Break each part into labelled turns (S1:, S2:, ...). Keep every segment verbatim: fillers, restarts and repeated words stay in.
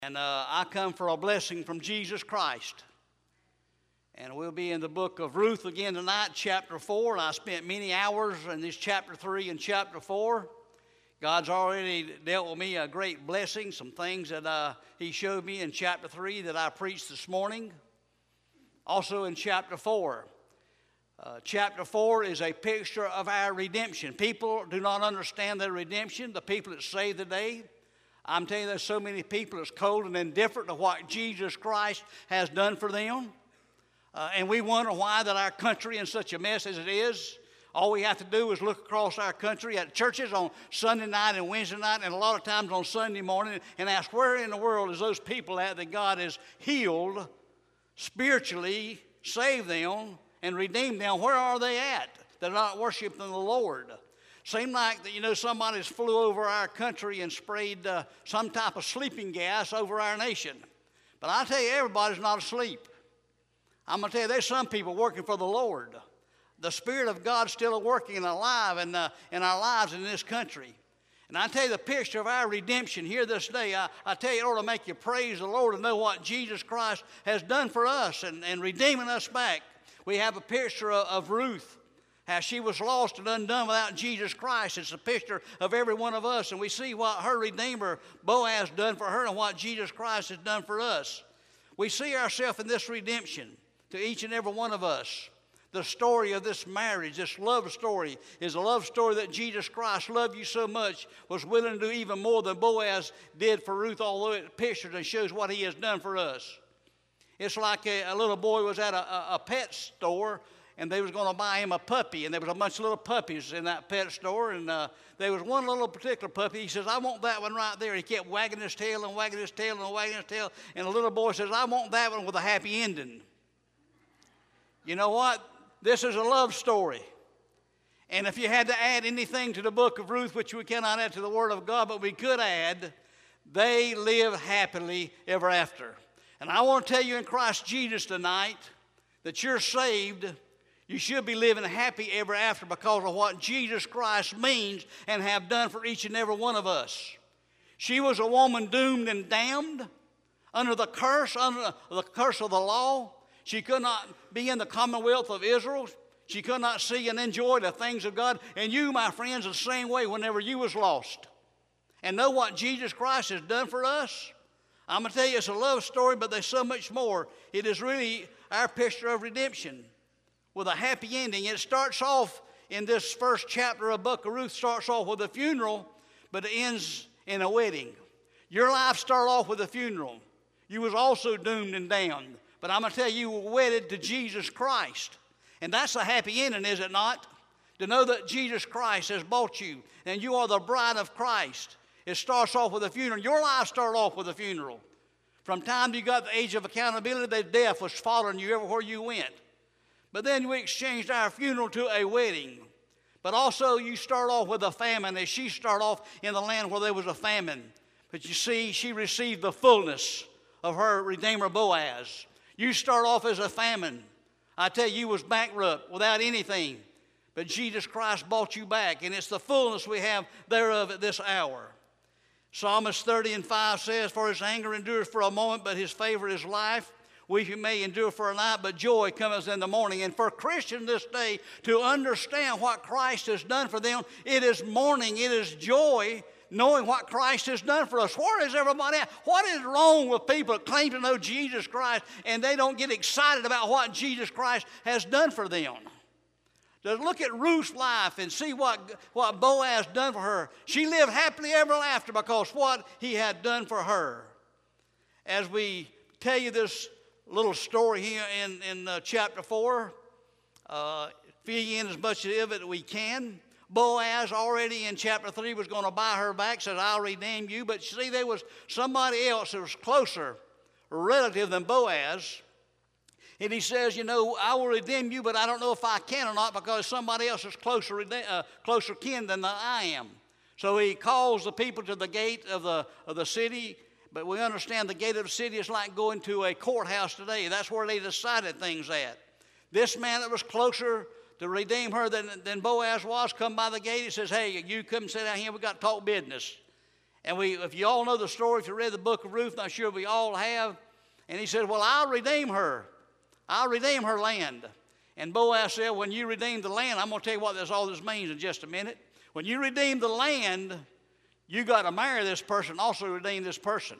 S1: And uh, I come for a blessing from Jesus Christ. And we'll be in the book of Ruth again tonight, chapter four. And I spent many hours in this chapter three and chapter four. God's already dealt with me a great blessing, some things that uh, he showed me in chapter three that I preached this morning. Also in chapter four. Uh, chapter four is a picture of our redemption. People do not understand their redemption, the people that saved today. I'm telling you, there's so many people that's cold and indifferent to what Jesus Christ has done for them. Uh, and we wonder why that our country is in such a mess as it is. All we have to do is look across our country at churches on Sunday night and Wednesday night and a lot of times on Sunday morning and ask where in the world is those people at that God has healed, spiritually saved them, and redeemed them. Where are they at? They're not worshiping the Lord. Seemed like that, you know, somebody's flew over our country and sprayed uh, some type of sleeping gas over our nation. But I tell you, everybody's not asleep. I'm going to tell you, there's some people working for the Lord. The Spirit of God's still working and alive in, uh, in our lives in this country. And I tell you, the picture of our redemption here this day, I, I tell you, it ought to make you praise the Lord and know what Jesus Christ has done for us and, and redeeming us back. We have a picture of, of Ruth, how she was lost and undone without Jesus Christ. It's a picture of every one of us, and we see what her Redeemer, Boaz, done for her and what Jesus Christ has done for us. We see ourselves in this redemption to each and every one of us. The story of this marriage, this love story, is a love story that Jesus Christ loved you so much, was willing to do even more than Boaz did for Ruth, although it pictures and shows what he has done for us. It's like a, a little boy was at a, a, a pet store, and they was going to buy him a puppy, and there was a bunch of little puppies in that pet store, and uh, there was one little particular puppy. He says, I want that one right there. He kept wagging his tail and wagging his tail and wagging his tail, and the little boy says, I want that one with a happy ending. You know what? This is a love story. And if you had to add anything to the book of Ruth, which we cannot add to the Word of God, but we could add, they live happily ever after. And I want to tell you in Christ Jesus tonight that you're saved. You should be living happy ever after because of what Jesus Christ means and have done for each and every one of us. She was a woman doomed and damned under the curse, under the curse of the law. She could not be in the commonwealth of Israel. She could not see and enjoy the things of God. And you, my friends, the same way whenever you was lost. And know what Jesus Christ has done for us? I'm going to tell you, it's a love story, but there's so much more. It is really our picture of redemption with a happy ending. It starts off in this first chapter of Book of Ruth, starts off with a funeral, but it ends in a wedding. Your life started off with a funeral. You was also doomed and damned. But I'm going to tell you, you were wedded to Jesus Christ. And that's a happy ending, is it not? To know that Jesus Christ has bought you, and you are the bride of Christ. It starts off with a funeral. Your life started off with a funeral. From time you got the age of accountability, that death was following you everywhere you went. But then we exchanged our funeral to a wedding. But also you start off with a famine, as she started off in the land where there was a famine. But you see, she received the fullness of her Redeemer Boaz. You start off as a famine. I tell you, you was bankrupt without anything. But Jesus Christ bought you back, and it's the fullness we have thereof at this hour. Psalmist thirty and five says, for his anger endures for a moment, but his favor is life. Weeping may endure for a night, but joy cometh in the morning. And for Christians this day to understand what Christ has done for them, it is morning, it is joy, knowing what Christ has done for us. Where is everybody at? What is wrong with people that claim to know Jesus Christ and they don't get excited about what Jesus Christ has done for them? Just look at Ruth's life and see what, what Boaz done for her. She lived happily ever after because what he had done for her. As we tell you this little story here in, in uh, chapter four, uh, fill you in as much of it as we can. Boaz already in chapter three was going to buy her back, said, I'll redeem you. But see, there was somebody else that was closer relative than Boaz. And he says, you know, I will redeem you, but I don't know if I can or not because somebody else is closer, uh, closer kin than I am. So he calls the people to the gate of the, of the city. But we understand the gate of the city is like going to a courthouse today. That's where they decided things at. This man that was closer to redeem her than, than Boaz was come by the gate. He says, hey, you come sit down here. We got to talk business. And we, if you all know the story, if you read the book of Ruth, I'm sure we all have. And he said, well, I'll redeem her. I'll redeem her land. And Boaz said, when you redeem the land, I'm going to tell you what this, all this means in just a minute. When you redeem the land, you got to marry this person, also redeem this person.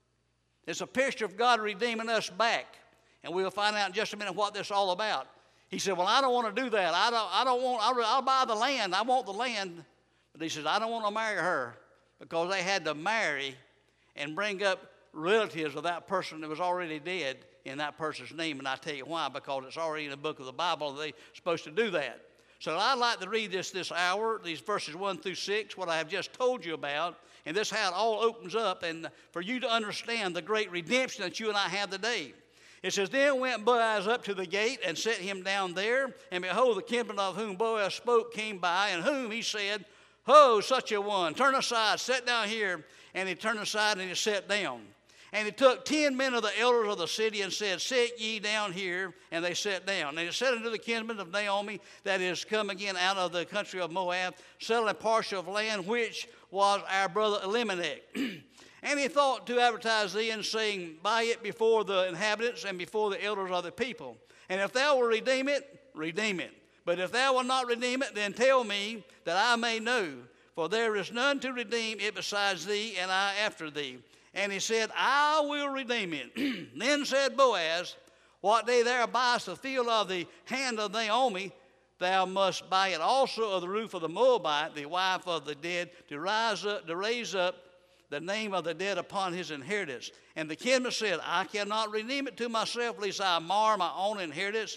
S1: It's a picture of God redeeming us back. And we'll find out in just a minute what this is all about. He said, well, I don't want to do that. I don't, I don't want, I'll, I'll buy the land. I want the land. But he said, I don't want to marry her, because they had to marry and bring up relatives of that person that was already dead in that person's name. And I tell you why, because it's already in the book of the Bible. They're supposed to do that. So I'd like to read this this hour, these verses one through six, what I have just told you about. And this is how it all opens up, and for you to understand the great redemption that you and I have today. It says, then went Boaz up to the gate and set him down there. And behold, the kinsman of whom Boaz spoke came by, and whom he said, ho, such a one, turn aside, sit down here. And he turned aside and he sat down. And he took ten men of the elders of the city and said, sit ye down here. And they sat down. And he said unto the kinsman of Naomi, that is come again out of the country of Moab, selling a parcel of land, which was our brother Elimelech. And he thought to advertise thee, and saying, buy it before the inhabitants and before the elders of the people. And if thou wilt redeem it, redeem it. But if thou wilt not redeem it, then tell me, that I may know. For there is none to redeem it besides thee, and I after thee. And he said, I will redeem it. Then said Boaz, what day thou buyest the field of the hand of Naomi, thou must buy it also of the roof of the Moabite, the wife of the dead, to rise up, to raise up the name of the dead upon his inheritance. And the kinsman said, I cannot redeem it to myself, lest I mar my own inheritance.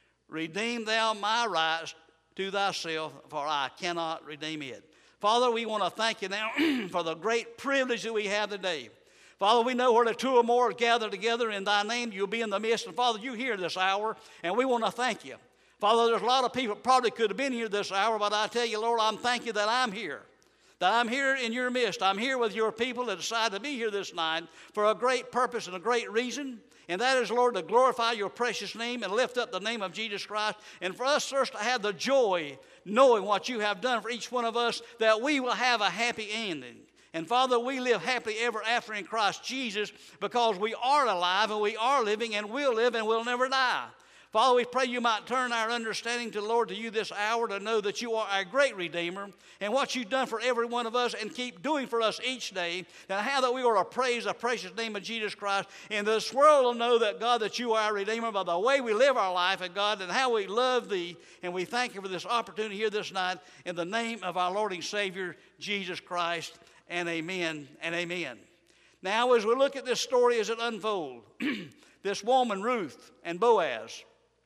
S1: Redeem thou my rights to thyself, for I cannot redeem it. Father, we want to thank you now for the great privilege that we have today. Father, we know where the two or more are gathered together in thy name, you'll be in the midst. And Father, you hear this hour, and we want to thank you. Father, there's a lot of people probably could have been here this hour, but I tell you, Lord, I'm thank you that I'm here. That I'm here in your midst. I'm here with your people that decide to be here this night for a great purpose and a great reason. And that is, Lord, to glorify your precious name and lift up the name of Jesus Christ. And for us, sirs, to have the joy knowing what you have done for each one of us, that we will have a happy ending. And Father, we live happily ever after in Christ Jesus, because we are alive and we are living and will live and will never die. Father, we pray you might turn our understanding to the Lord to you this hour, to know that you are our great Redeemer and what you've done for every one of us and keep doing for us each day, and how that we are to praise the precious name of Jesus Christ. And this world will know that, God, that you are our Redeemer by the way we live our life, and God, and how we love thee. And we thank you for this opportunity here this night in the name of our Lord and Savior, Jesus Christ, and amen and amen. Now, as we look at this story as it unfolds, this woman, Ruth, and Boaz.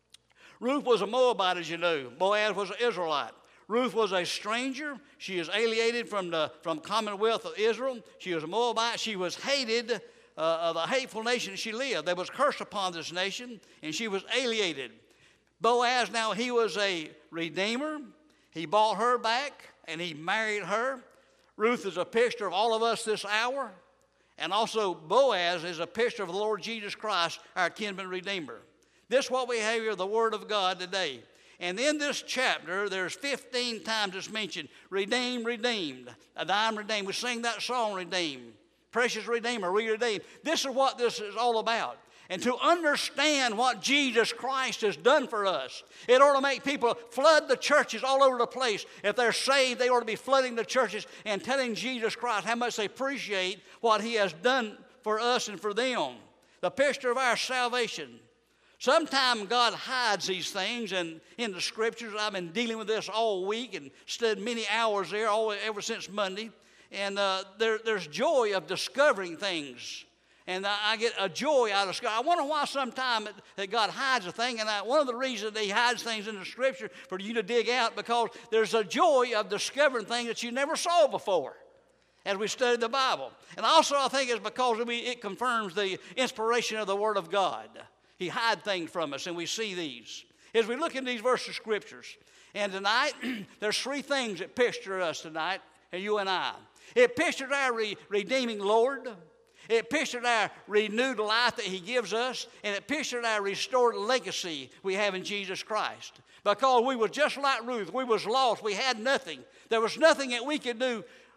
S1: Ruth was a Moabite, as you know. Boaz was an Israelite. Ruth was a stranger. She is alienated from the from commonwealth of Israel. She was a Moabite. She was hated uh, of the hateful nation she lived. There was curse upon this nation, and she was alienated. Boaz, now he was a redeemer. He bought her back, and he married her. Ruth is a picture of all of us this hour. And also Boaz is a picture of the Lord Jesus Christ, our kinsman redeemer. This is what we have here, the Word of God today. And in this chapter, there's fifteen times it's mentioned, redeemed, redeemed. I'm redeemed. We sing that song, redeemed. Precious Redeemer, we redeemed. This is what this is all about. And to understand what Jesus Christ has done for us, it ought to make people flood the churches all over the place. If they're saved, they ought to be flooding the churches and telling Jesus Christ how much they appreciate what he has done for us and for them. The picture of our salvation. Sometimes God hides these things and in the Scriptures. I've been dealing with this all week and studied many hours there all, ever since Monday. And uh, there, there's joy of discovering things. And I, I get a joy out of Scripture. I wonder why sometimes that, that God hides a thing. And I, one of the reasons that he hides things in the Scripture for you to dig out, because there's a joy of discovering things that you never saw before as we study the Bible. And also I think it's because we, it confirms the inspiration of the Word of God. He hides things from us, and we see these. As we look in these verses of Scriptures, and tonight, there's three things that picture us tonight, and you and I. It pictured our re- redeeming Lord. It pictured our renewed life that he gives us, and it pictured our restored legacy we have in Jesus Christ. Because we were just like Ruth. We was lost. We had nothing. There was nothing that we could do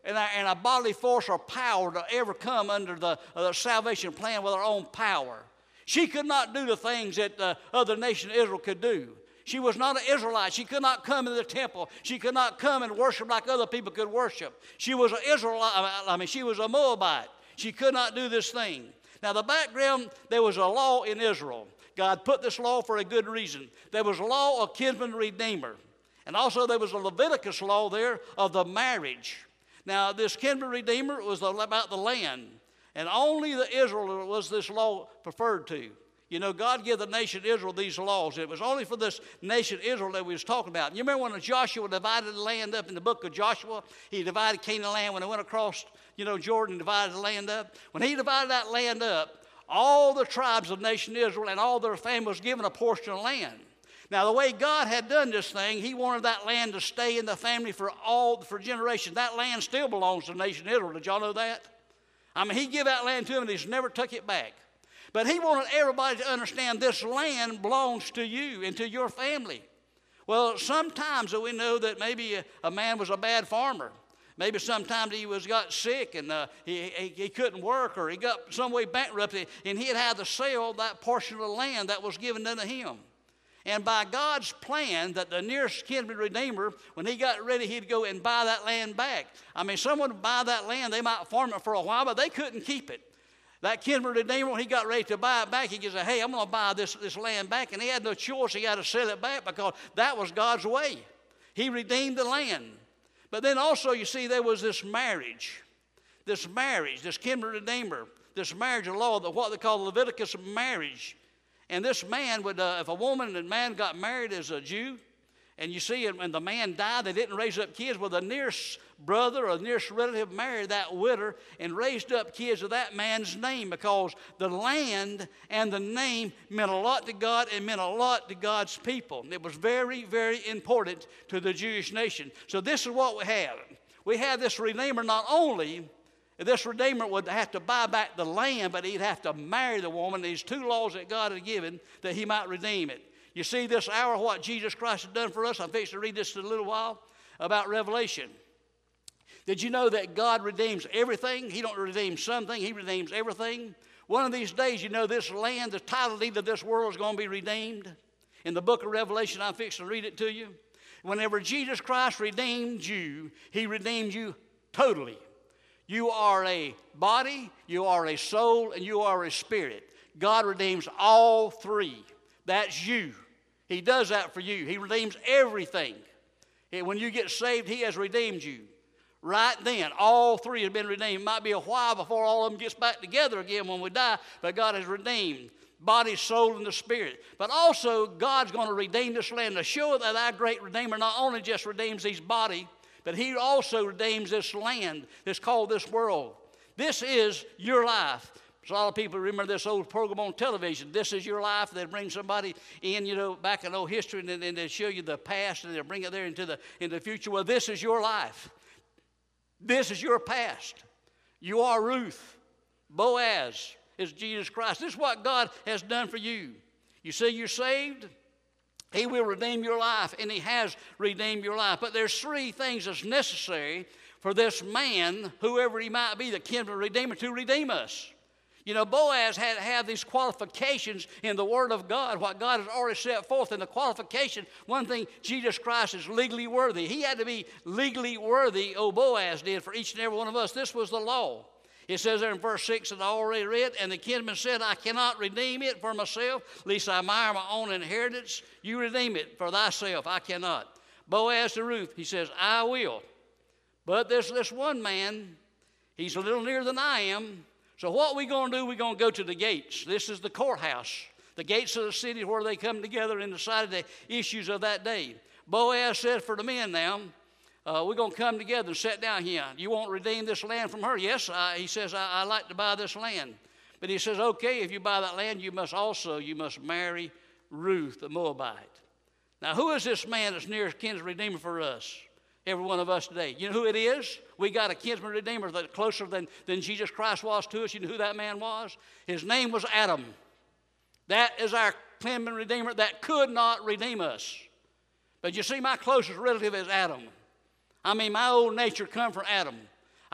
S1: and a, and a bodily force or power to ever come under the, uh, the salvation plan with her own power. She could not do the things that the other nation of Israel could do. She was not an Israelite. She could not come into the temple. She could not come and worship like other people could worship. She was an Israelite. I mean, she was a Moabite. She could not do this thing. Now, the background, there was a law in Israel. God put this law for a good reason. There was a law of kinsman redeemer. And also there was a Leviticus law there of the marriage. Now, this kinsman redeemer was about the land. And only the Israel was this law preferred to. You know, God gave the nation Israel these laws. It was only for this nation Israel that we was talking about. And you remember when Joshua divided the land up in the book of Joshua? He divided Canaan land when he went across, you know, Jordan and divided the land up. When he divided that land up, all the tribes of the nation Israel and all their families was given a portion of land. Now, the way God had done this thing, he wanted that land to stay in the family for all for generations. That land still belongs to the nation Israel. Did y'all know that? I mean, he gave that land to them and he's never took it back. But he wanted everybody to understand this land belongs to you and to your family. Well, sometimes we know that maybe a, a man was a bad farmer. Maybe sometimes he was got sick and uh, he, he, he couldn't work, or he got some way bankrupted, and he had had to sell that portion of the land that was given unto him. And by God's plan, that the nearest kinsman redeemer, when he got ready, he'd go and buy that land back. I mean, someone would buy that land, they might farm it for a while, but they couldn't keep it. That kinsman redeemer, when he got ready to buy it back, he said, hey, I'm going to buy this, this land back. And he had no choice. He had to sell it back because that was God's way. He redeemed the land. But then also, you see, there was this marriage. This marriage, this kinsman redeemer, this marriage law, what they call Leviticus marriage. And this man would, uh, if a woman and man got married as a Jew, and you see, when the man died, they didn't raise up kids. Well, the nearest brother or the nearest relative married that widow and raised up kids of that man's name, because the land and the name meant a lot to God and meant a lot to God's people. It was very, very important to the Jewish nation. So this is what we have. We have this redeemer. Not only this redeemer would have to buy back the land, but he'd have to marry the woman. These two laws that God had given that he might redeem it. You see this hour, what Jesus Christ has done for us. I'm fixing to read this in a little while about Revelation. Did you know that God redeems everything? He don't redeem something. He redeems everything. One of these days, you know, this land, the title deed of this world is going to be redeemed. In the book of Revelation, I'm fixing to read it to you. Whenever Jesus Christ redeemed you, he redeemed you totally. You are a body, you are a soul, and you are a spirit. God redeems all three. That's you. He does that for you. He redeems everything. And when you get saved, he has redeemed you. Right then, all three have been redeemed. It might be a while before all of them gets back together again when we die, but God has redeemed body, soul, and the spirit. But also, God's going to redeem this land to show that our great Redeemer not only just redeems his body, but he also redeems this land that's called this world. This is your life. So a lot of people remember this old program on television, This Is Your Life. They'd bring somebody in, you know, back in old history, and then they'd show you the past, and they'll bring it there into the, into the future. Well, this is your life. This is your past. You are Ruth. Boaz is Jesus Christ. This is what God has done for you. You see, you're saved. He will redeem your life, and he has redeemed your life. But there's three things that's necessary for this man, whoever he might be, the kinsman redeemer, to redeem us. You know, Boaz had to have these qualifications in the Word of God, what God has already set forth in the qualification. One thing, Jesus Christ is legally worthy. He had to be legally worthy, oh, Boaz did, for each and every one of us. This was the law. It says there in verse six that I already read, and the kinsman said, I cannot redeem it for myself, lest I admire my own inheritance. You redeem it for thyself. I cannot. Boaz to Ruth, he says, I will. But there's this one man, he's a little nearer than I am. So what are we going to do? We're going to go to the gates. This is the courthouse, the gates of the city where they come together and decide the issues of that day. Boaz said for the men now, uh, we're going to come together and sit down here. You won't redeem this land from her? Yes, I, he says, I, I like to buy this land. But he says, okay, if you buy that land, you must also, you must marry Ruth, the Moabite. Now, who is this man that's nearest kinsman redeemer for us? Every one of us today. You know who it is? We got a kinsman redeemer that's closer than, than Jesus Christ was to us. You know who that man was? His name was Adam. That is our kinsman redeemer that could not redeem us. But you see, my closest relative is Adam. I mean, my old nature come from Adam.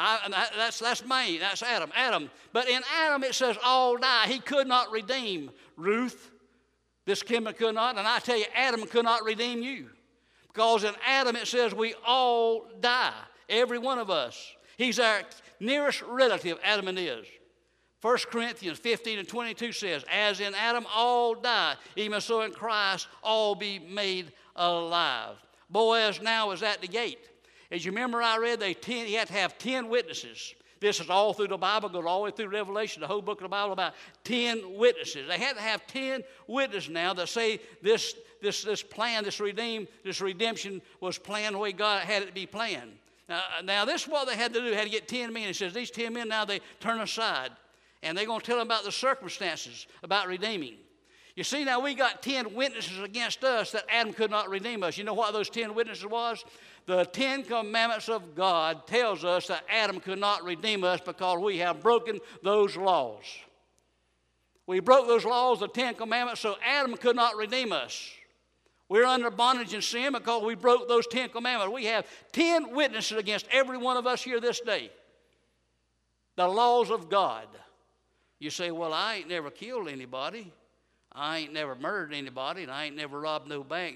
S1: I, that, that's, that's me. That's Adam. Adam. But in Adam it says all die. He could not redeem Ruth. This Kimber could not. And I tell you, Adam could not redeem you. Because in Adam it says we all die. Every one of us. He's our nearest relative, Adam is. First Corinthians fifteen and twenty-two says, as in Adam all die, even so in Christ all be made alive. Boaz now is at the gate. As you remember, I read they ten, he had to have ten witnesses. This is all through the Bible, goes all the way through Revelation, the whole book of the Bible, about ten witnesses. They had to have ten witnesses now that say this, this, this plan, this redeem, this redemption was planned the way God had it to be planned. Now, now this is what they had to do. They had to get ten men. It says these ten men now they turn aside. And they're going to tell them about the circumstances about redeeming. You see, now we got ten witnesses against us that Adam could not redeem us. You know what those ten witnesses was? The Ten Commandments of God tells us that Adam could not redeem us because we have broken those laws. We broke those laws, the Ten Commandments, so Adam could not redeem us. We're under bondage and sin because we broke those Ten Commandments. We have ten witnesses against every one of us here this day. The laws of God. You say, well, I ain't never killed anybody. I ain't never murdered anybody, and I ain't never robbed no bank.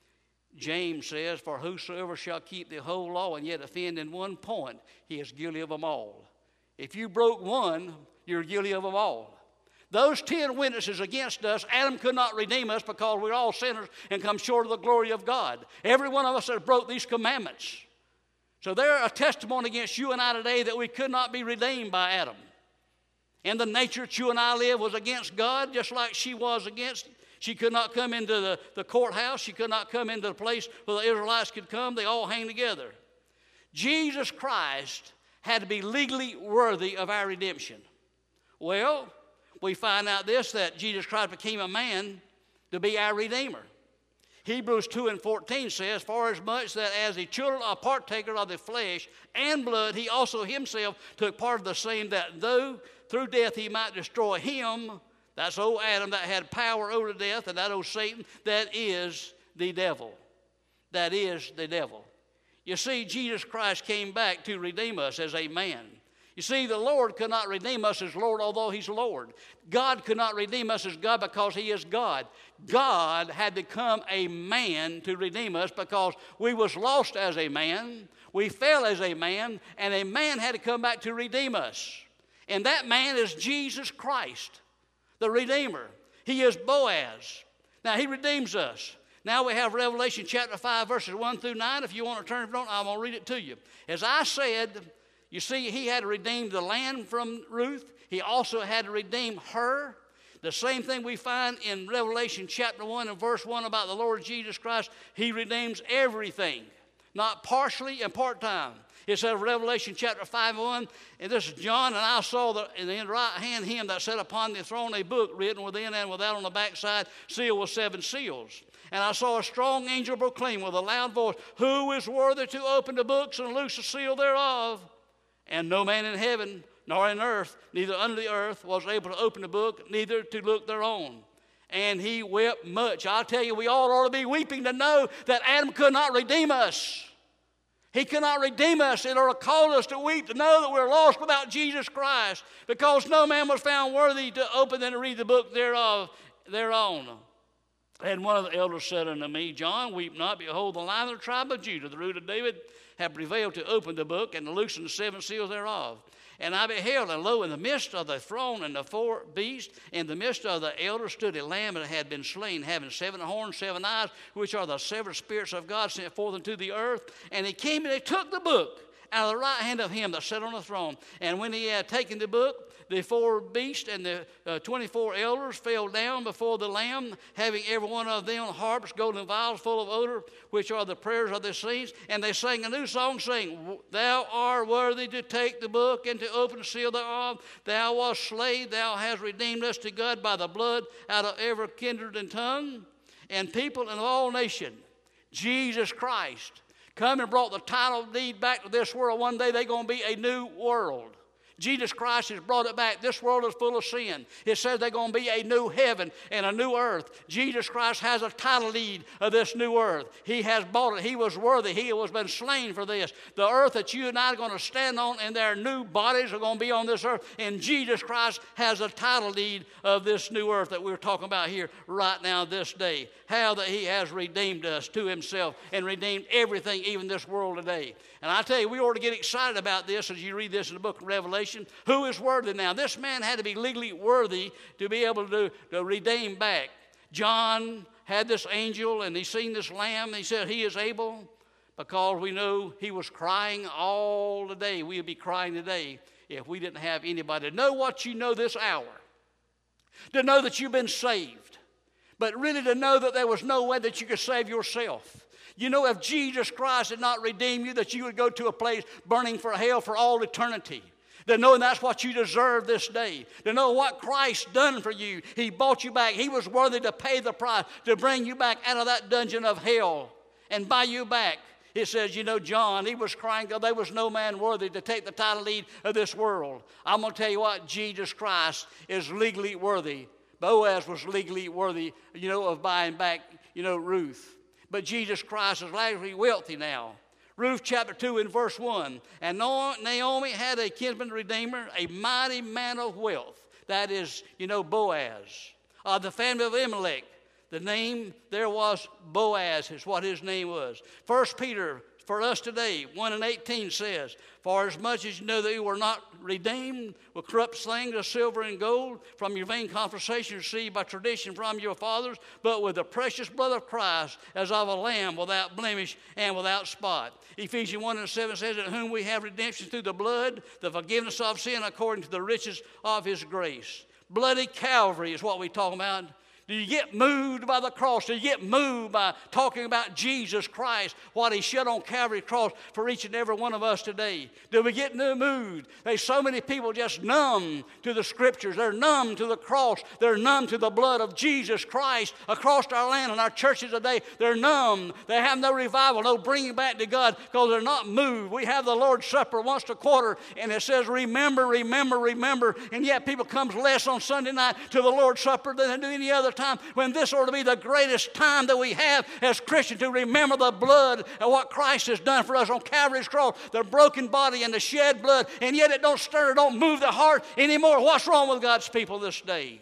S1: James says, for whosoever shall keep the whole law and yet offend in one point, he is guilty of them all. If you broke one, you're guilty of them all. Those ten witnesses against us, Adam could not redeem us because we're all sinners and come short of the glory of God. Every one of us has broke these commandments. So they're a testimony against you and I today that we could not be redeemed by Adam. And the nature that you and I live was against God, just like she was against. She could not come into the, the courthouse. She could not come into the place where the Israelites could come. They all hang together. Jesus Christ had to be legally worthy of our redemption. Well, we find out this, that Jesus Christ became a man to be our Redeemer. Hebrews two and fourteen says, for as much that as the children are partakers of the flesh and blood, he also himself took part of the same, that though through death he might destroy him, that's old Adam that had power over death, and that old Satan, that is the devil. That is the devil. You see, Jesus Christ came back to redeem us as a man. You see, the Lord could not redeem us as Lord, although he's Lord. God could not redeem us as God because he is God. God had to become a man to redeem us because we was lost as a man. We fell as a man, and a man had to come back to redeem us. And that man is Jesus Christ, the Redeemer. He is Boaz. Now, he redeems us. Now we have Revelation chapter five, verses one through nine. If you want to turn it on, I'm going to read it to you. As I said, you see, he had to redeem the land from Ruth. He also had to redeem her. The same thing we find in Revelation chapter one and verse one about the Lord Jesus Christ. He redeems everything, not partially and part-time. It says Revelation chapter five and one, and this is John, and I saw the, in the right hand him that sat upon the throne a book written within and without on the backside, sealed with seven seals. And I saw a strong angel proclaim with a loud voice, who is worthy to open the books and loose the seal thereof? And no man in heaven, nor in earth, neither under the earth, was able to open the book, neither to look thereon. And he wept much. I tell you, we all ought to be weeping to know that Adam could not redeem us. He cannot redeem us. It ought to cause us to weep to know that we're lost without Jesus Christ, because no man was found worthy to open and to read the book thereof, thereon. And one of the elders said unto me, John, weep not. Behold, the Lion of the tribe of Judah, the root of David, have prevailed to open the book and to loosen the seven seals thereof. And I beheld, and lo, in the midst of the throne and the four beasts, in the midst of the elders stood a lamb that had been slain, having seven horns, seven eyes, which are the seven spirits of God sent forth into the earth. And he came and he took the book out of the right hand of him that sat on the throne. And when he had taken the book, the four beasts and the uh, twenty-four elders fell down before the Lamb, having every one of them harps, golden vials full of odor, which are the prayers of the saints. And they sang a new song, saying, Thou art worthy to take the book and to open the seal thereof. Thou wast slain, thou hast redeemed us to God by the blood out of every kindred and tongue and people and of all nations. Jesus Christ come and brought the title deed back to this world. One day they're going to be a new world. Jesus Christ has brought it back. This world is full of sin. It says there's going to be a new heaven and a new earth. Jesus Christ has a title deed of this new earth. He has bought it. He was worthy. He was been slain for this. The earth that you and I are going to stand on, and their new bodies are going to be on this earth. And Jesus Christ has a title deed of this new earth that we're talking about here right now this day. How that he has redeemed us to himself and redeemed everything, even this world today. And I tell you, we ought to get excited about this as you read this in the book of Revelation. Who is worthy now? This man had to be legally worthy to be able to, to redeem back. John had this angel, and he seen this lamb, and he said he is able, because we know he was crying all the day. We would be crying today if we didn't have anybody to know what you know this hour, to know that you've been saved, but really to know that there was no way that you could save yourself. You know, if Jesus Christ had not redeemed you, that you would go to a place burning for hell for all eternity. To know that's what you deserve this day. To know what Christ done for you. He bought you back. He was worthy to pay the price to bring you back out of that dungeon of hell and buy you back. It says, you know, John, he was crying, there was no man worthy to take the title deed of this world. I'm going to tell you what, Jesus Christ is legally worthy. Boaz was legally worthy, you know, of buying back, you know, Ruth. But Jesus Christ is lavishly wealthy now. Ruth chapter two and verse one. And Naomi had a kinsman redeemer, a mighty man of wealth. That is, you know, Boaz. Of the family of Elimelech. The name there was Boaz is what his name was. First Peter, for us today, one and eighteen says, for as much as you know that you were not redeemed with corrupt things of silver and gold from your vain conversation received by tradition from your fathers, but with the precious blood of Christ as of a lamb without blemish and without spot. Ephesians one and seven says, in whom we have redemption through the blood, the forgiveness of sin according to the riches of his grace. Bloody Calvary is what we talk about. Do you get moved by the cross? Do you get moved by talking about Jesus Christ, what he shed on Calvary's cross for each and every one of us today? Do we get moved? There's so many people just numb to the scriptures. They're numb to the cross. They're numb to the blood of Jesus Christ across our land and our churches today. They're numb. They have no revival, no bringing back to God because they're not moved. We have the Lord's Supper once a quarter, and it says, remember, remember, remember. And yet people come less on Sunday night to the Lord's Supper than they do any other time, when this ought to be the greatest time that we have as Christians to remember the blood and what Christ has done for us on Calvary's cross, the broken body and the shed blood, and yet it don't stir, it don't move the heart anymore. What's wrong with God's people this day?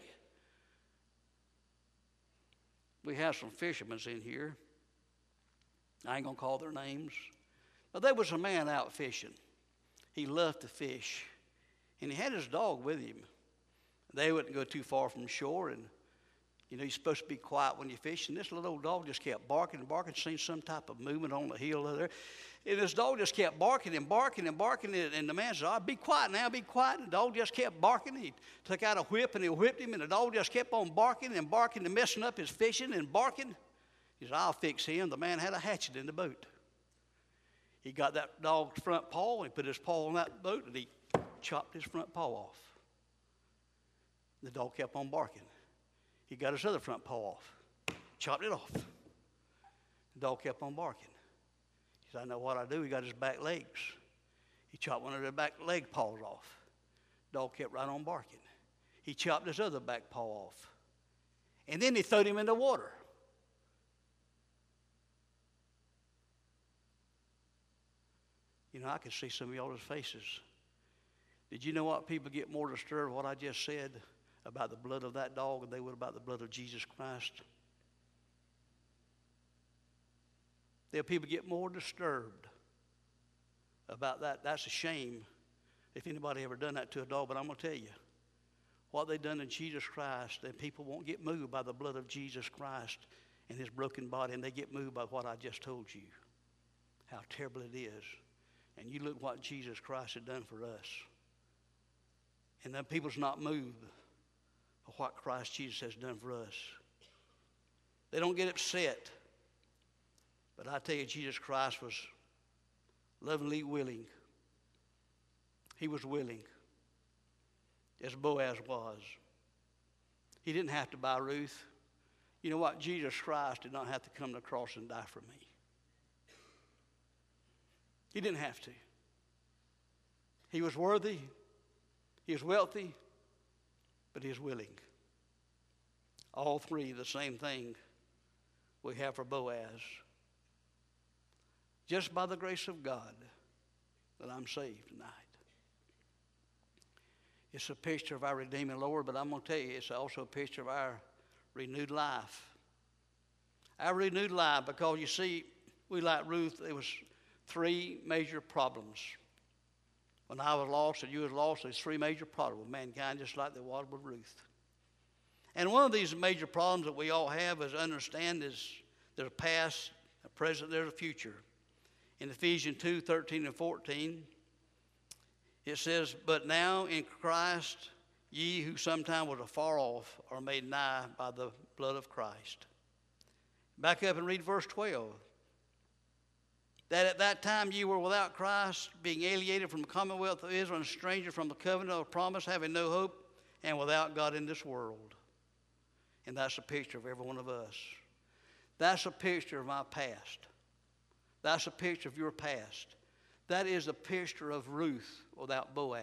S1: We have some fishermen in here. I ain't going to call their names. But there was a man out fishing. He loved to fish, and he had his dog with him. They wouldn't go too far from shore, and you know, you're supposed to be quiet when you fish, and this little old dog just kept barking and barking, seen some type of movement on the hill there. And this dog just kept barking and barking and barking, and the man said, oh, be quiet now, be quiet. And the dog just kept barking. He took out a whip, and he whipped him, and the dog just kept on barking and barking and messing up his fishing and barking. He said, I'll fix him. The man had a hatchet in the boat. He got that dog's front paw, and he put his paw on that boat, and he chopped his front paw off. The dog kept on barking. He got his other front paw off, chopped it off. The dog kept on barking. He said, I know what I do. He got his back legs. He chopped one of their back leg paws off. The dog kept right on barking. He chopped his other back paw off. And then he threw him in the water. You know, I can see some of y'all's faces. Did you know what? People get more disturbed what I just said about the blood of that dog than they would about the blood of Jesus Christ. There people get more disturbed about that. That's a shame if anybody ever done that to a dog. But I'm going to tell you, what they done in Jesus Christ, then people won't get moved by the blood of Jesus Christ and his broken body, and they get moved by what I just told you, how terrible it is. And you look what Jesus Christ had done for us. And then people's not moved of what Christ Jesus has done for us. They don't get upset. But I tell you, Jesus Christ was lovingly willing. He was willing, as Boaz was. He didn't have to buy Ruth. You know what? Jesus Christ did not have to come to the cross and die for me. He didn't have to. He was worthy. He is wealthy, but he is willing. All three, the same thing we have for Boaz. Just by the grace of God that I'm saved tonight. It's a picture of our redeeming Lord, but I'm going to tell you, it's also a picture of our renewed life. Our renewed life, because you see, we like Ruth, there was three major problems. When I was lost and you was lost, there's three major problems with mankind, just like there was with Ruth. And one of these major problems that we all have is understand is there's a past, a present, there's a future. In Ephesians two, thirteen and fourteen, it says, but now in Christ, ye who sometime was afar off are made nigh by the blood of Christ. Back up and read verse twelve. That at that time ye were without Christ, being alienated from the commonwealth of Israel, and a stranger from the covenant of promise, having no hope, and without God in this world. And that's a picture of every one of us. That's a picture of my past. That's a picture of your past. That is a picture of Ruth without Boaz,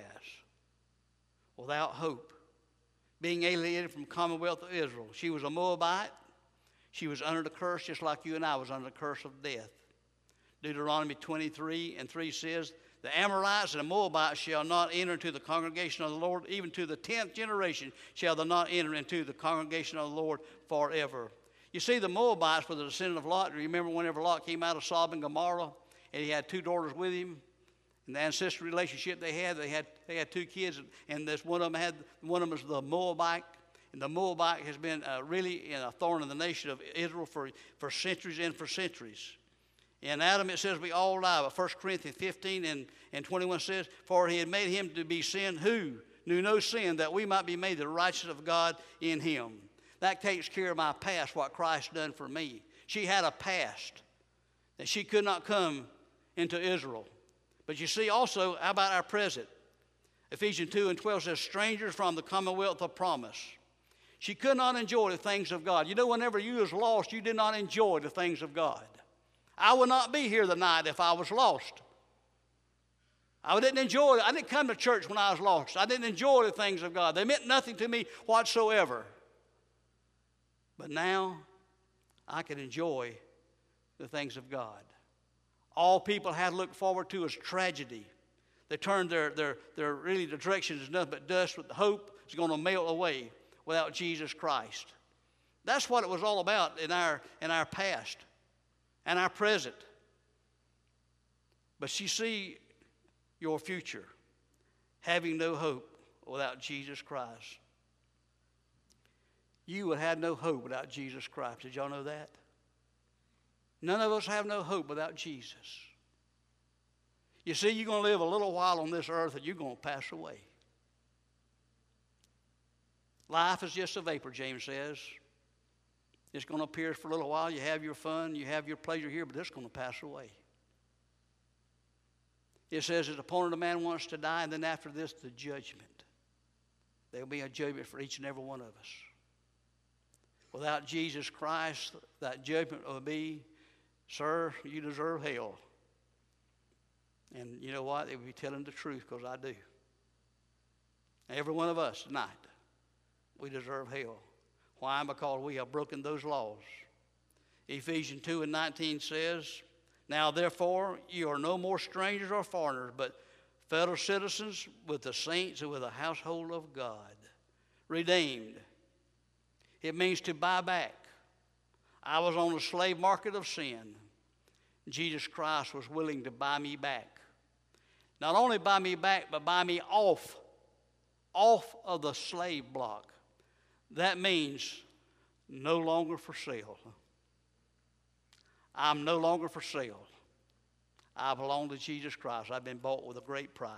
S1: without hope, being alienated from the commonwealth of Israel. She was a Moabite. She was under the curse just like you and I was under the curse of death. Deuteronomy twenty-three and three says, the Amorites and the Moabites shall not enter into the congregation of the Lord, even to the tenth generation shall they not enter into the congregation of the Lord forever. You see, the Moabites were the descendant of Lot. Remember whenever Lot came out of Sodom and Gomorrah, and he had two daughters with him, and the ancestral relationship they had, they had they had two kids, and, and this one of them had one of them was the Moabite, and the Moabite has been uh, really a thorn in the nation of Israel for for centuries and for centuries. In Adam it says we all die, but First Corinthians fifteen and, and twenty-one says, for he had made him to be sin who knew no sin, that we might be made the righteousness of God in him. That takes care of my past, what Christ done for me. She had a past that she could not come into Israel. But you see also, how about our present? Ephesians two and twelve says, strangers from the commonwealth of promise. She could not enjoy the things of God. You know, whenever you was lost, you did not enjoy the things of God. I would not be here tonight if I was lost. I didn't enjoy it. I didn't come to church when I was lost. I didn't enjoy the things of God. They meant nothing to me whatsoever. But now I can enjoy the things of God. All people had to look forward to is tragedy. They turned their, their, their really the direction is nothing but dust, with the hope is going to melt away without Jesus Christ. That's what it was all about in our, in our past and our present. But you see your future, having no hope without Jesus Christ. You would have no hope without Jesus Christ. Did y'all know that? None of us have no hope without Jesus. You see, you're going to live a little while on this earth and you're going to pass away. Life is just a vapor, James says. It's going to appear for a little while. You have your fun, you have your pleasure here, but it's going to pass away. It says that the appointed man wants to die, and then after this, the judgment. There will be a judgment for each and every one of us. Without Jesus Christ, that judgment will be, sir, you deserve hell. And you know what? They will be telling the truth, because I do. Every one of us tonight, we deserve hell. Why? Because we have broken those laws. Ephesians two and nineteen says, now therefore you are no more strangers or foreigners, but fellow citizens with the saints and with the household of God. Redeemed. It means to buy back. I was on the slave market of sin. Jesus Christ was willing to buy me back. Not only buy me back, but buy me off, off of the slave block. That means no longer for sale. I'm no longer for sale. I belong to Jesus Christ. I've been bought with a great price.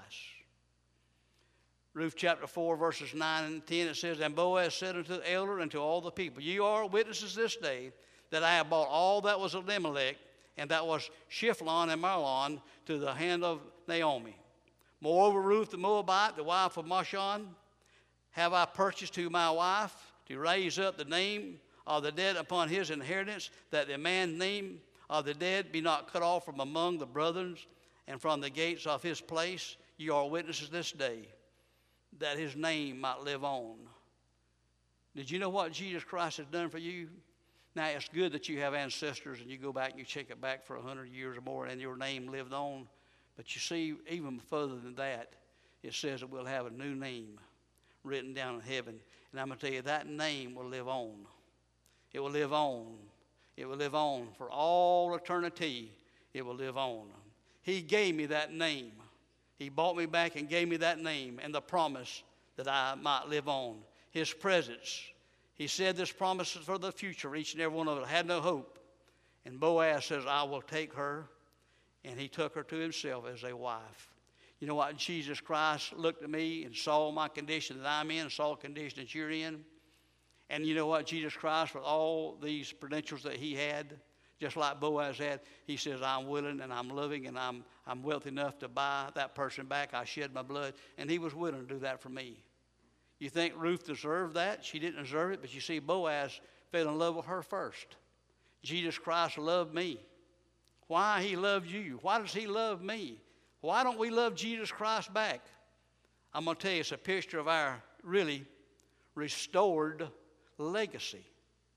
S1: Ruth chapter four, verses nine and ten, it says, and Boaz said unto the elder and to all the people, ye are witnesses this day that I have bought all that was of Elimelech, and that was Shiphlon and Mahlon, to the hand of Naomi. Moreover, Ruth the Moabite, the wife of Mahlon, have I purchased to my wife, to raise up the name of the dead upon his inheritance, that the man's name of the dead be not cut off from among the brethren and from the gates of his place. You are witnesses this day. that his name might live on. Did you know what Jesus Christ has done for you? Now, it's good that you have ancestors and you go back and you check it back for a hundred years or more and your name lived on. But you see, even further than that, it says that we'll have a new name written down in heaven. And I'm going to tell you, that name will live on. It will live on. It will live on for all eternity. It will live on. He gave me that name. He bought me back and gave me that name and the promise that I might live on. His presence. He said this promise is for the future. Each and every one of us had no hope. And Boaz says, I will take her. And he took her to himself as a wife. You know what? Jesus Christ looked at me and saw my condition that I'm in and saw the condition that you're in. And you know what? Jesus Christ, with all these credentials that he had, just like Boaz had, he says, I'm willing and I'm loving and I'm, I'm wealthy enough to buy that person back. I shed my blood. And he was willing to do that for me. You think Ruth deserved that? She didn't deserve it, but you see, Boaz fell in love with her first. Jesus Christ loved me. Why he loved you? Why does he love me? Why don't we love Jesus Christ back? I'm going to tell you, it's a picture of our really restored legacy.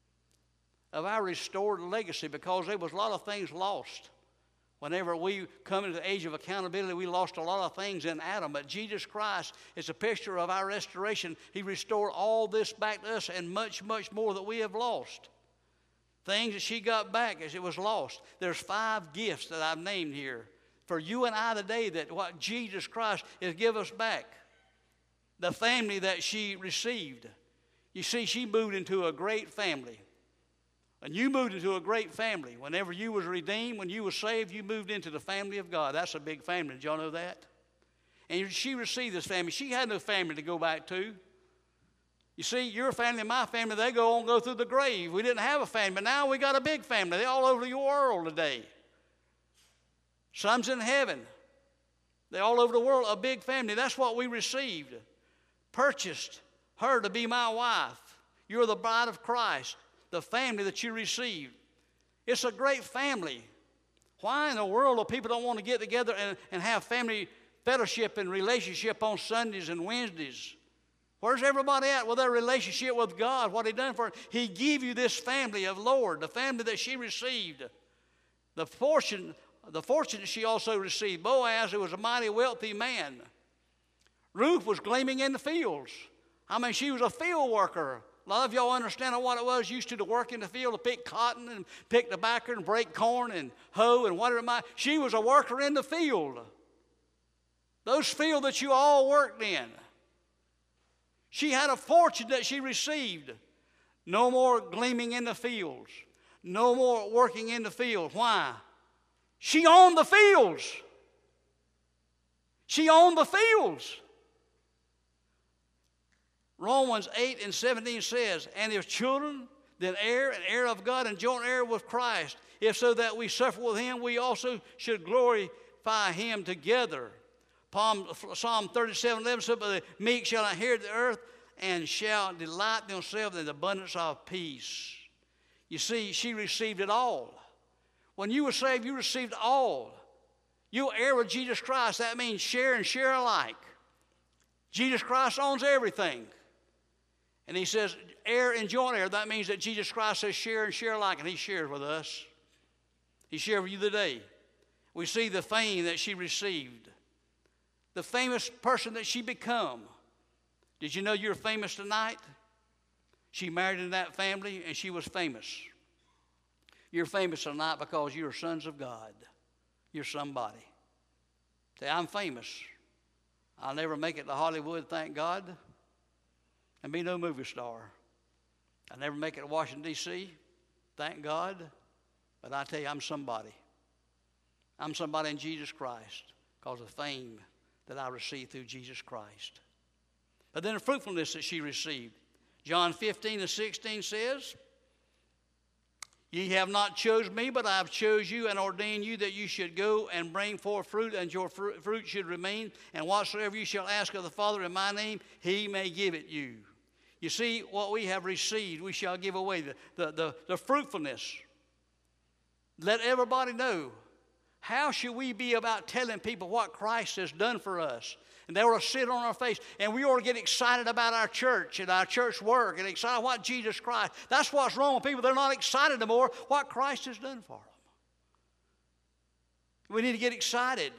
S1: Of our restored legacy, because there was a lot of things lost. Whenever we come into the age of accountability, we lost a lot of things in Adam. But Jesus Christ is a picture of our restoration. He restored all this back to us and much, much more that we have lost. Things that she got back as it was lost. There's five gifts that I've named here for you and I today, that what Jesus Christ has given us back. The family that she received. You see, she moved into a great family. And you moved into a great family. Whenever you was redeemed, when you was saved, you moved into the family of God. That's a big family. Did y'all know that? And she received this family. She had no family to go back to. You see, your family and my family, they go on go through the grave. We didn't have a family, but now we got a big family. They're all over the world today. Some's in heaven. They're all over the world, a big family. That's what we received. Purchased her to be my wife. You're the bride of Christ. The family that you received. It's a great family. Why in the world do people don't want to get together and, and have family fellowship and relationship on Sundays and Wednesdays? Where's everybody at with their relationship with God? What he done for her? He gave you this family of Lord, the family that she received. The fortune, the fortune she also received. Boaz, who was a mighty wealthy man. Ruth was gleaming in the fields. I mean, she was a field worker. A lot of y'all understand what it was used to to work in the field, to pick cotton and pick tobacco and break corn and hoe and whatever it might. She was a worker in the field. Those fields that you all worked in. She had a fortune that she received. No more gleaming in the fields. No more working in the field. Why? She owned the fields. She owned the fields. Romans eight and seventeen says, and if children, then heir, and heir of God, and joint heir with Christ. If so that we suffer with him, we also should glorify him together. Psalm thirty-seven eleven says, but the meek shall inherit the earth, and shall delight themselves in the abundance of peace. You see, she received it all. When you were saved, you received all. You're heir with Jesus Christ. That means share and share alike. Jesus Christ owns everything. And he says, heir and joint heir. That means that Jesus Christ says share and share alike, and he shares with us. He shared with you today. We see the fame that she received. The famous person that she become. Did you know you're famous tonight? She married in that family, and she was famous. You're famous tonight because you're sons of God. You're somebody. Say, I'm famous. I'll never make it to Hollywood, thank God, and be no movie star. I'll never make it to Washington, D C, thank God, but I tell you, I'm somebody. I'm somebody in Jesus Christ because of the fame that I received through Jesus Christ. But then the fruitfulness that she received. John fifteen and sixteen says, ye have not chosen me, but I have chose you and ordained you that you should go and bring forth fruit, and your fruit, fruit should remain. And whatsoever you shall ask of the Father in my name, he may give it you. You see, what we have received, we shall give away. The, the, the, the fruitfulness. Let everybody know. How should we be about telling people what Christ has done for us? And they ought to sit on our face. And we ought to get excited about our church and our church work and excited what Jesus Christ. That's what's wrong with people. They're not excited anymore what Christ has done for them. We need to get excited.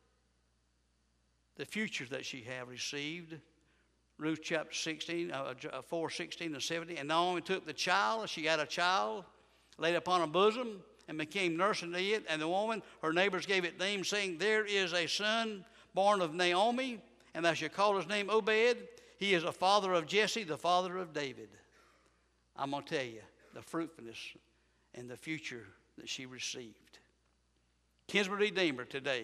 S1: The future that she have received. Ruth chapter sixteen, uh, four, sixteen and seventeen. And Naomi took the child. She had a child, laid upon her bosom, and became nursing it. And the woman, her neighbors gave it name, saying, there is a son born of Naomi, and thou shalt call his name Obed. He is the father of Jesse, the father of David. I'm going to tell you the fruitfulness and the future that she received. Kinsman Redeemer today.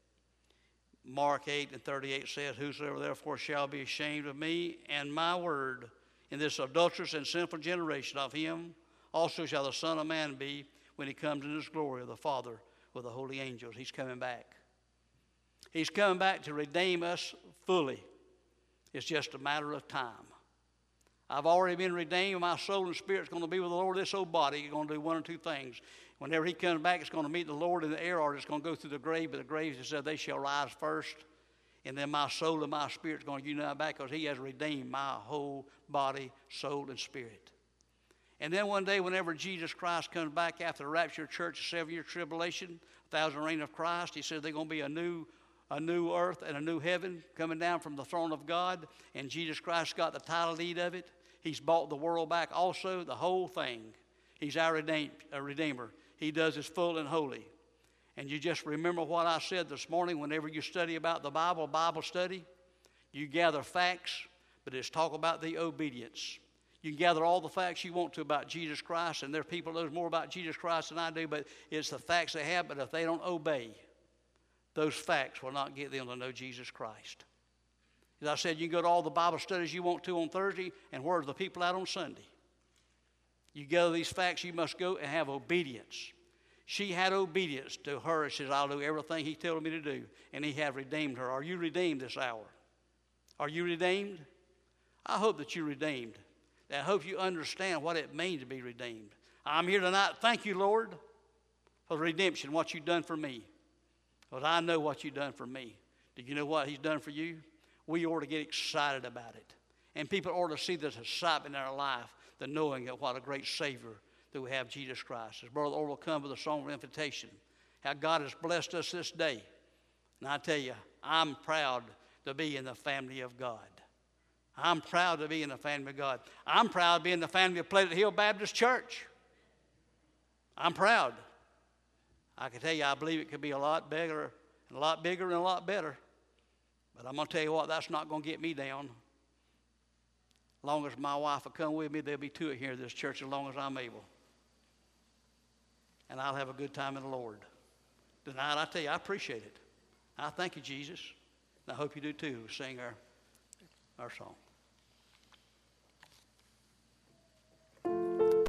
S1: Mark eight and thirty-eight says, whosoever therefore shall be ashamed of me and my word in this adulterous and sinful generation, of him also shall the Son of Man be when he comes in his glory of the Father with the holy angels. He's coming back. He's coming back to redeem us fully. It's just a matter of time. I've already been redeemed. My soul and spirit is going to be with the Lord. This old body is going to do one or two things. Whenever he comes back, it's going to meet the Lord in the air, or it's going to go through the grave. But the grave, he said, they shall rise first. And then my soul and my spirit is going to unite back, because he has redeemed my whole body, soul, and spirit. And then one day, whenever Jesus Christ comes back after the rapture of the church, a seven-year tribulation, a thousand reign of Christ, he said there's going to be a new a new earth and a new heaven coming down from the throne of God. And Jesus Christ got the title deed of it. He's bought the world back also, the whole thing. He's our redeem, a Redeemer. He does us full and holy. And you just remember what I said this morning. Whenever you study about the Bible, Bible study, you gather facts, but it's talk about the obedience. You can gather all the facts you want to about Jesus Christ, and there are people who know more about Jesus Christ than I do, but it's the facts they have. But if they don't obey, those facts will not get them to know Jesus Christ. As I said, you can go to all the Bible studies you want to on Thursday, and where are the people out on Sunday? You gather these facts, you must go and have obedience. She had obedience to her. She says, I'll do everything he told me to do, and he have redeemed her. Are you redeemed this hour? Are you redeemed? I hope that you're redeemed. I hope you understand what it means to be redeemed. I'm here tonight. Thank you, Lord, for the redemption, what you've done for me. Because I know what you've done for me. Do you know what he's done for you? We ought to get excited about it. And people ought to see this excitement in our life, the knowing of what a great Savior that we have, Jesus Christ. As Brother Orr will come with a song of invitation, how God has blessed us this day. And I tell you, I'm proud to be in the family of God. I'm proud to be in the family of God. I'm proud to be in the family of Pleasant Hill Baptist Church. I'm proud. I can tell you, I believe it could be a lot bigger, and a lot bigger, and a lot better. But I'm going to tell you what, that's not going to get me down. As long as my wife will come with me, there'll be two here in this church as long as I'm able. And I'll have a good time in the Lord. Tonight, I tell you, I appreciate it. I thank you, Jesus. And I hope you do too. Sing our, our song.